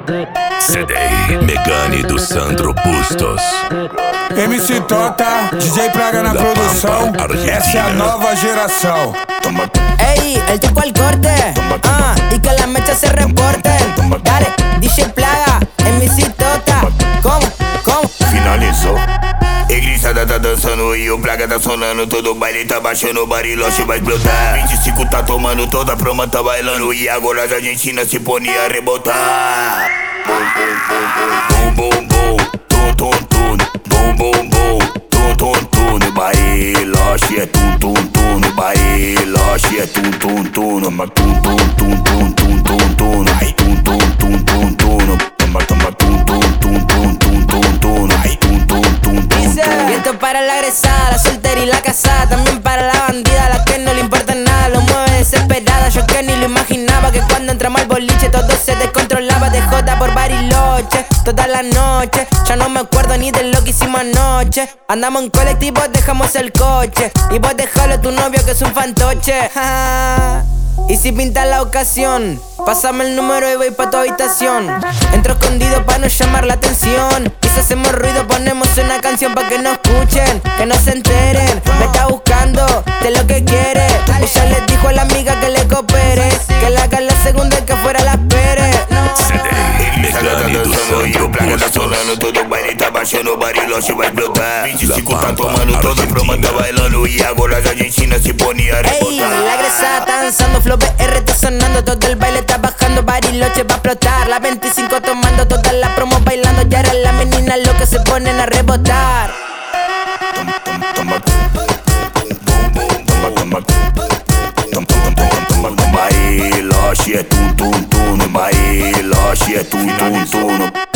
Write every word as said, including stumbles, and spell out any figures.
C D Megane do Sandro Bustos. M C Tota, D J Praga na La produção. Pampa, Argentina. Essa é a nova geração. Ey, el tipo al corte, ah, y que las mechas se reporten. Dale, D J Plaga, M C Tota, como, como. Finalizou. Igreçada tá dançando e o Praga tá sonando. Todo o baile tá baixando, o bariloche vai explodir. vinte e cinco tá tomando, toda a proma tá bailando. E agora a Argentina se põe a rebotar. Bum, bum, bum, bum, tum, tum, tum. Bum, bum, bum, tum, tum, tum. No bariloche é tum, tum, tum. No bariloche é tum, tum, tum. Toma tum, tum, tum, tum, tum, tum, tum. Ai, tum, tum, tum, tum, tum. Toma, toma tum, tum, tum, tum, tum, tum, tum. Ai, tum, tum, tum, tum. Y esto para la agresada, la soltera y la casada. También para la bandida, la que no le importa nada. Lo mueve desesperada, yo que ni lo imaginaba. Que cuando entramos al boliche todo se descontrolaba. De joda por Bariloche, toda la noche. Ya no me acuerdo ni de lo que hicimos anoche. Andamos en colectivo, dejamos el coche. Y vos dejalo a tu novio que es un fantoche. Y si pinta la ocasión, pásame el número y voy pa' tu habitación. Entro escondido pa' no llamar la atención. Y si hacemos ruido ponemos una canción pa' que no escuchen, que no se enteren. Me está buscando de lo que quiere. Ella le dijo a la amiga que le coopere, que la haga la segunda y que afuera la espere. C D Megane do Sandro Praga tá Bustos. sonando, todo o baile tá baixando, o bariloche vai explodir. vinte e cinco La tá Pampa, tomando, toda a proma tá Argentina. bailando. E agora a Argentina se põe a Ey, rebotar. la agresada está danzando, flow B R está sonando. Todo el baile está bajando, Bariloche va a explotar. La veinticinco tomando, todas las promos bailando. Y ahora las meninas lo que se ponen a rebotar. Bariloche é tum tum tum, no bariloche é tum tum tum.